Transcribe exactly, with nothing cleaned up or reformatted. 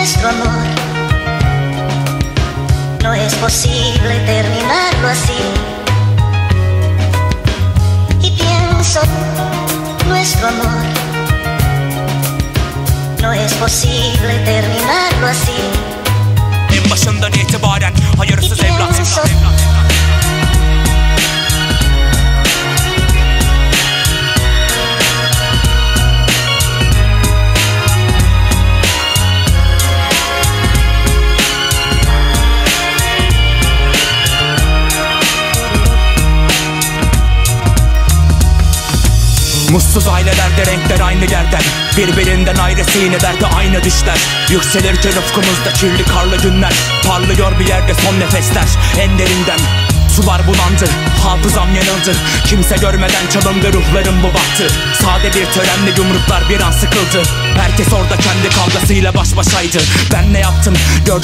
nuestro amor. No es posible terminarlo así. Y pienso, nuestro amor, no es posible terminarlo así. En başından itibaren hayırsız Y evlat. pienso, Mutsuz ailelerde renkler aynı yerden, birbirinden ayrı sinelerde aynı düşler. Yükselirken ufkumuzda kirli karlı günler, parlıyor bir yerde son nefesler. En derinden sular bulandı, hafızam yanıldı. Kimse görmeden çalındı ruhlarım bu baktı. Sade bir törenle yumruklar bir an sıkıldı. Herkes orada kendi kavgasıyla baş başaydı. Ben ne yaptım? Gördüm